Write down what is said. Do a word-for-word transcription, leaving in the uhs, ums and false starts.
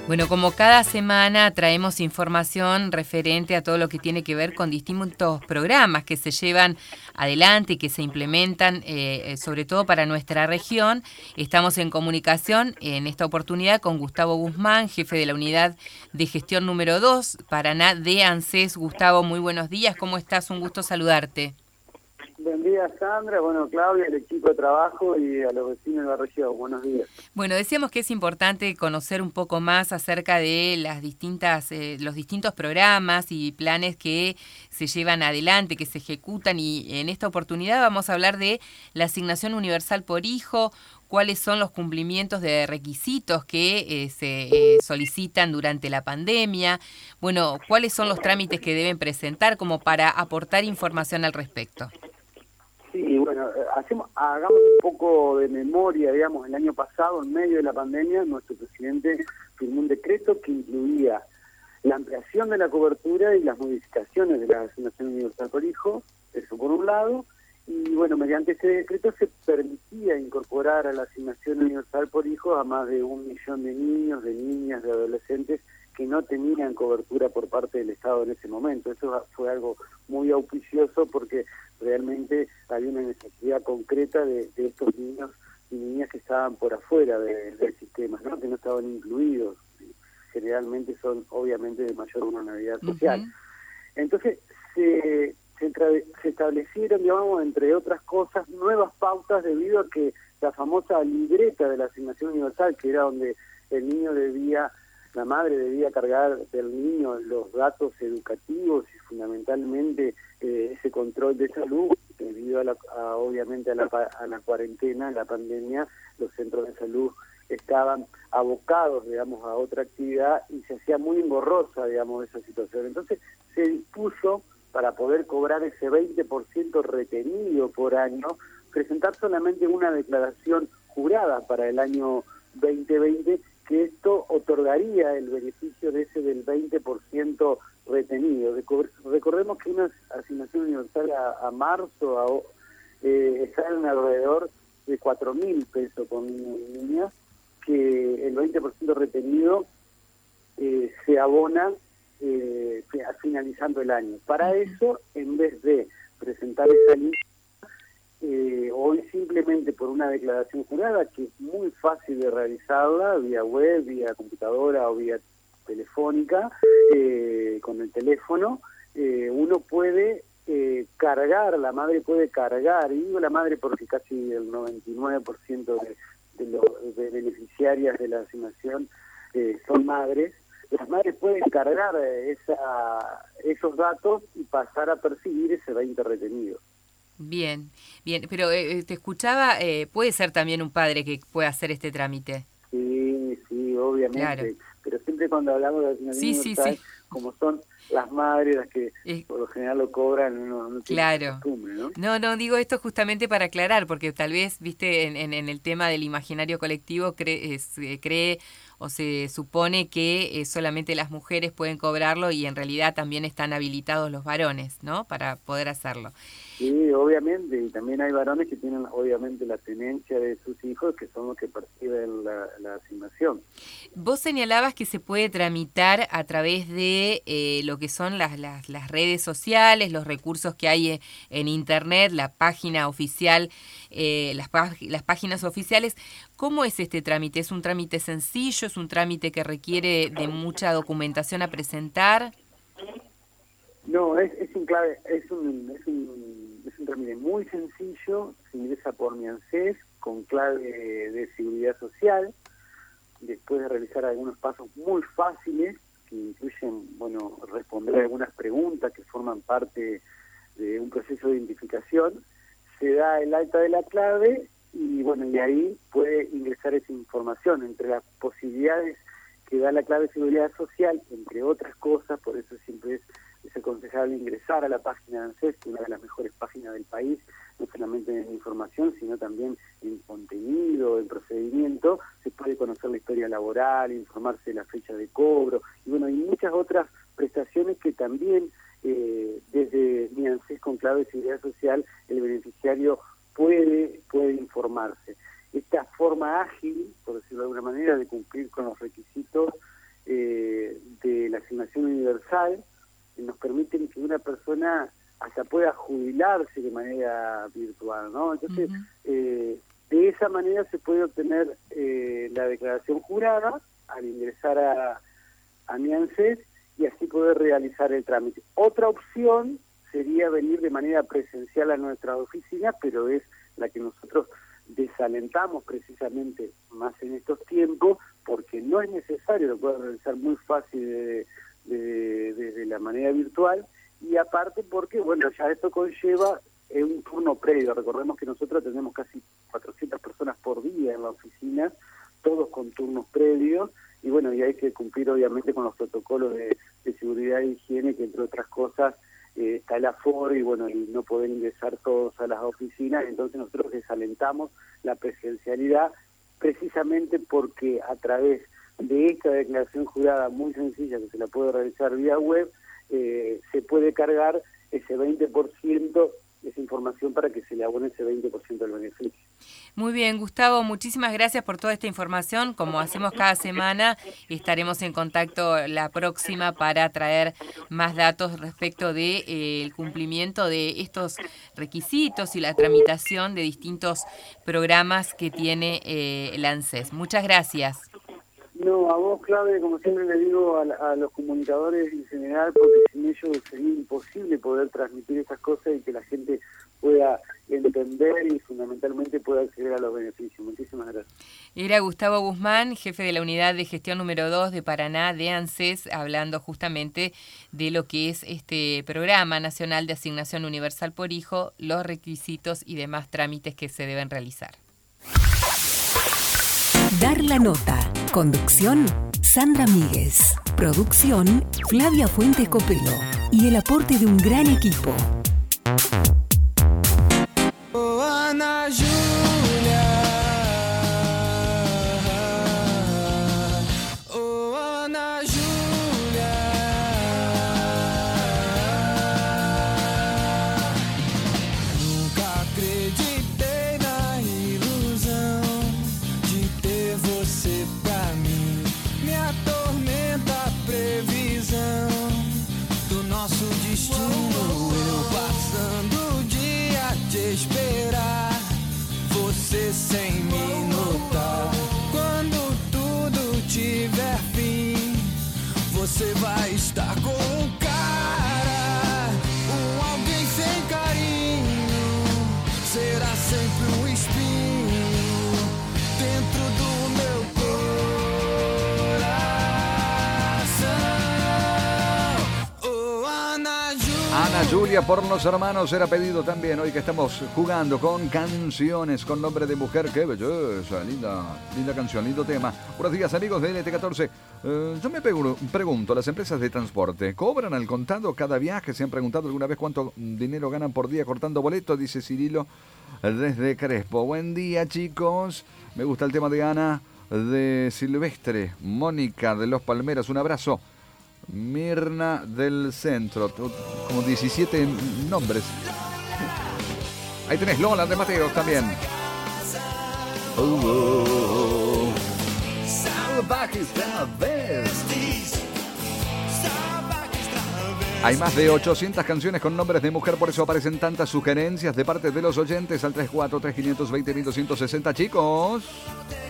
Bueno, como cada semana traemos información referente a todo lo que tiene que ver con distintos programas que se llevan adelante y que se implementan, eh, sobre todo para nuestra región. Estamos en comunicación en esta oportunidad con Gustavo Guzmán, jefe de la unidad de gestión número dos, Paraná de ANSES. Gustavo, muy buenos días, ¿cómo estás? Un gusto saludarte. Buen día, Sandra. Bueno, Claudia, el equipo de trabajo y a los vecinos de la región. Buenos días. Bueno, decíamos que es importante conocer un poco más acerca de las distintas, eh, los distintos programas y planes que se llevan adelante, que se ejecutan, y en esta oportunidad vamos a hablar de la asignación universal por hijo, cuáles son los cumplimientos de requisitos que eh, se eh, solicitan durante la pandemia, bueno, cuáles son los trámites que deben presentar como para aportar información al respecto. Sí, bueno, hacemos, hagamos un poco de memoria, digamos, el año pasado, en medio de la pandemia, nuestro presidente firmó un decreto que incluía la ampliación de la cobertura y las modificaciones de la asignación universal por hijo, eso por un lado, y bueno, mediante ese decreto se permitía incorporar a la asignación universal por hijo a más de un millón de niños, de niñas, de adolescentes que no tenían cobertura por parte del Estado en ese momento. Eso fue algo muy auspicioso porque realmente había una necesidad concreta de, de estos niños y niñas que estaban por afuera de, del sistema, ¿no? Que no estaban incluidos. Generalmente son, obviamente, de mayor vulnerabilidad social. Uh-huh. Entonces, se, se, tra- se establecieron, digamos, entre otras cosas, nuevas pautas debido a que la famosa libreta de la asignación universal, que era donde el niño debía... La madre debía cargar del niño los datos educativos y fundamentalmente eh, ese control de salud, debido a, la, a obviamente a la, a la cuarentena, a la pandemia, los centros de salud estaban abocados, digamos, a otra actividad y se hacía muy engorrosa, digamos, esa situación. Entonces se dispuso, para poder cobrar ese veinte por ciento retenido por año, presentar solamente una declaración jurada para el año veinte veinte, que esto otorgaría el beneficio de ese del veinte por ciento retenido. Recordemos que una asignación universal a, a marzo a, eh, está en alrededor de cuatro mil pesos con niños y niñas, que el veinte por ciento retenido eh, se abona eh, finalizando el año. Para eso, en vez de presentar esa lista, Eh, hoy simplemente por una declaración jurada, que es muy fácil de realizarla, vía web, vía computadora o vía telefónica, eh, con el teléfono, eh, uno puede eh, cargar, la madre puede cargar, y digo la madre porque casi el noventa y nueve por ciento de, de los de beneficiarias de la asignación eh, son madres. Las madres pueden cargar esa, esos datos y pasar a percibir ese veinte retenido. Bien, bien, pero eh, te escuchaba, eh, puede ser también un padre que pueda hacer este trámite. Sí, sí, obviamente, claro. Pero siempre cuando hablamos de asignación sí, universal, sí, sí. como son las madres las que eh, por lo general lo cobran, no, no claro. tienen costumbre, ¿no? No, no, digo esto justamente para aclarar, porque tal vez, viste, en, en, en el tema del imaginario colectivo cree, se cree o se supone que eh, solamente las mujeres pueden cobrarlo y en realidad también están habilitados los varones, ¿no? Para poder hacerlo. Sí, obviamente, y también hay varones que tienen obviamente la tenencia de sus hijos, que son los que perciben la, la asignación. Vos señalabas que se puede tramitar a través de eh, lo que son las, las, las redes sociales, los recursos que hay en internet, la página oficial, eh, las, las páginas oficiales. ¿Cómo es este trámite? ¿Es un trámite sencillo? ¿Es un trámite que requiere de mucha documentación a presentar? No, es, es un clave, es un, es un, es un trámite muy sencillo. Se ingresa por mi ANSES con clave de seguridad social, después de realizar algunos pasos muy fáciles que incluyen, bueno, responder algunas preguntas que forman parte de un proceso de identificación, se da el alta de la clave y bueno, y ahí puede ingresar esa información. Entre las posibilidades que da la clave de seguridad social, entre otras cosas, por eso siempre es es aconsejable ingresar a la página de ANSES, que es una de las mejores páginas del país, no solamente en información, sino también en contenido, en procedimiento. Se puede conocer la historia laboral, informarse de la fecha de cobro, y bueno, hay muchas otras prestaciones que también, eh, desde mi ANSES con clave de seguridad social, el beneficiario puede, puede informarse. Esta forma ágil, por decirlo de alguna manera, de cumplir con los requisitos, eh, de la asignación universal, que nos permiten que una persona hasta pueda jubilarse de manera virtual, ¿no? Entonces, uh-huh. eh, de esa manera se puede obtener eh, la declaración jurada al ingresar a, a mi ANSES y así poder realizar el trámite. Otra opción sería venir de manera presencial a nuestras oficinas, pero es la que nosotros desalentamos precisamente más en estos tiempos, porque no es necesario, lo puedo realizar muy fácil desde de, de, de la manera virtual, y aparte porque, bueno, ya esto conlleva eh, un turno previo. Recordemos que nosotros tenemos casi cuatrocientas personas por día en la oficina, todos con turnos previos, y bueno, y hay que cumplir obviamente con los protocolos de, de seguridad e higiene, que entre otras cosas eh, está el aforo, y bueno, y no pueden ingresar todos a las oficinas. Entonces nosotros desalentamos la presencialidad precisamente porque a través de esta declaración jurada muy sencilla, que se la puede realizar vía web, eh, se puede cargar ese veinte por ciento de esa información para que se le abone ese veinte por ciento del beneficio. Muy bien, Gustavo, muchísimas gracias por toda esta información. Como hacemos cada semana, estaremos en contacto la próxima para traer más datos respecto de eh, el cumplimiento de estos requisitos y la tramitación de distintos programas que tiene eh, el ANSES. Muchas gracias. No, a vos, Claudia, como siempre le digo a, a los comunicadores en general, porque sin ellos sería imposible poder transmitir esas cosas y que la gente pueda entender y fundamentalmente pueda acceder a los beneficios. Muchísimas gracias. Era Gustavo Guzmán, jefe de la unidad de gestión número dos de Paraná de ANSES, hablando justamente de lo que es este programa nacional de asignación universal por hijo, los requisitos y demás trámites que se deben realizar. Dar la nota. Conducción, Sandra Míguez. Producción, Flavia Fuentes Copelo. Y el aporte de un gran equipo. Oh, Ana Júlia. Oh, Ana Júlia. Nunca acreditei na ilusão de ter você pra mim. Me atormenta a previsão do nosso destino. Eu passando o dia te esperar, você sem me notar. Quando tudo tiver fim, você vai estar com um cara, um alguém sem carinho. Será sempre um espinho dentro do meu coração. Oh, Ana Júlia. Ana Júlia por los hermanos era pedido también hoy que estamos jugando con canciones con nombre de mujer. ¡Qué belleza! Linda, linda canción, lindo tema. Buenos días, amigos de N T catorce. Eh, yo me pregunto, ¿las empresas de transporte cobran al contado cada viaje? ¿Se han preguntado alguna vez cuánto dinero ganan por día cortando boletos? Dice Cirilo desde Crespo. Buen día, chicos. Me gusta el tema de Ana de Silvestre. Mónica de Los Palmeras, un abrazo. Mirna del Centro, como diecisiete nombres. Ahí tenés Lola de Mateos también. Oh, oh, oh. Hay más de ochocientas canciones con nombres de mujer, por eso aparecen tantas sugerencias de parte de los oyentes al tres cuatro tres, cinco dos cero, uno dos seis cero, chicos.